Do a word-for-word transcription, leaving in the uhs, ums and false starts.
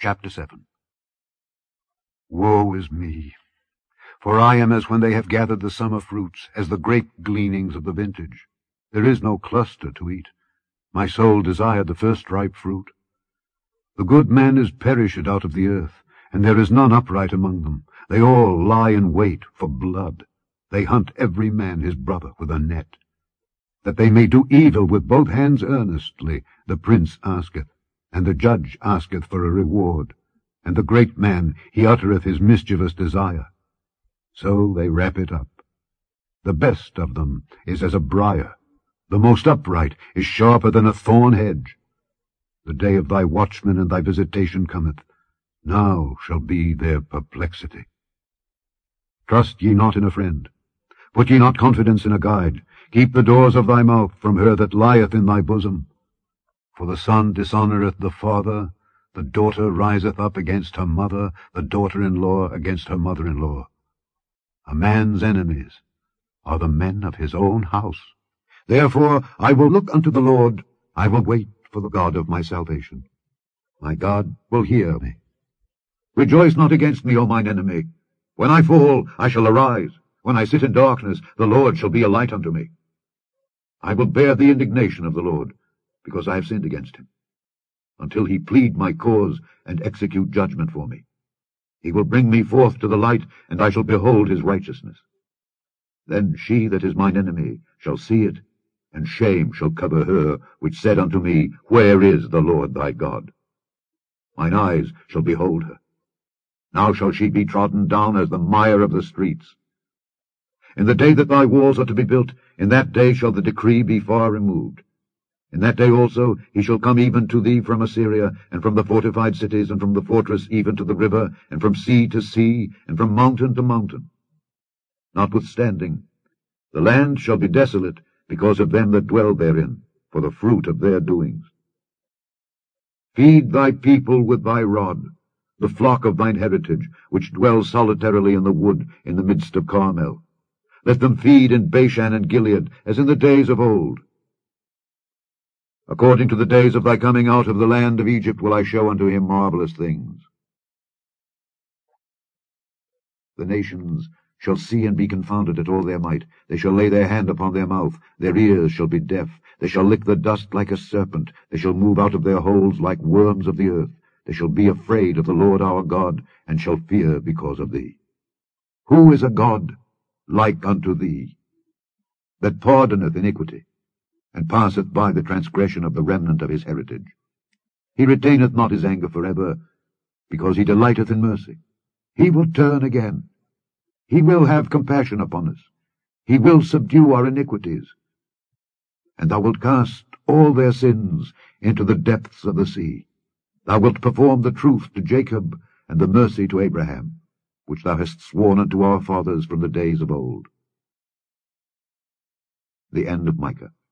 Chapter seven. Woe is me! For I am as when they have gathered the summer fruits, as the grape gleanings of the vintage. There is no cluster to eat. My soul desired the first ripe fruit. The good man is perished out of the earth, and there is none upright among them. They all lie in wait for blood. They hunt every man his brother with a net. That they may do evil with both hands earnestly, the prince asketh, and the judge asketh for a reward, and the great man, he uttereth his mischievous desire. So they wrap it up. The best of them is as a briar. The most upright is sharper than a thorn hedge. The day of thy watchmen and thy visitation cometh. Now shall be their perplexity. Trust ye not in a friend. Put ye not confidence in a guide. Keep the doors of thy mouth from her that lieth in thy bosom. For the son dishonoureth the father, the daughter riseth up against her mother, the daughter-in-law against her mother-in-law. A man's enemies are the men of his own house. Therefore I will look unto the Lord, I will wait for the God of my salvation. My God will hear me. Rejoice not against me, O mine enemy. When I fall, I shall arise. When I sit in darkness, the Lord shall be a light unto me. I will bear the indignation of the Lord, because I have sinned against him, until he plead my cause and execute judgment for me. He will bring me forth to the light, and I shall behold his righteousness. Then she that is mine enemy shall see it, and shame shall cover her which said unto me, Where is the Lord thy God? Mine eyes shall behold her. Now shall she be trodden down as the mire of the streets. In the day that thy walls are to be built, in that day shall the decree be far removed. In that day also he shall come even to thee from Assyria, and from the fortified cities, and from the fortress even to the river, and from sea to sea, and from mountain to mountain. Notwithstanding, the land shall be desolate because of them that dwell therein, for the fruit of their doings. Feed thy people with thy rod, the flock of thine heritage, which dwell solitarily in the wood in the midst of Carmel. Let them feed in Bashan and Gilead, as in the days of old. According to the days of thy coming out of the land of Egypt will I show unto him marvelous things. The nations shall see and be confounded at all their might. They shall lay their hand upon their mouth. Their ears shall be deaf. They shall lick the dust like a serpent. They shall move out of their holes like worms of the earth. They shall be afraid of the Lord our God, and shall fear because of thee. Who is a God like unto thee, that pardoneth iniquity, and passeth by the transgression of the remnant of his heritage? He retaineth not his anger forever, because he delighteth in mercy. He will turn again. He will have compassion upon us. He will subdue our iniquities. And thou wilt cast all their sins into the depths of the sea. Thou wilt perform the truth to Jacob, and the mercy to Abraham, which thou hast sworn unto our fathers from the days of old. The end of Micah.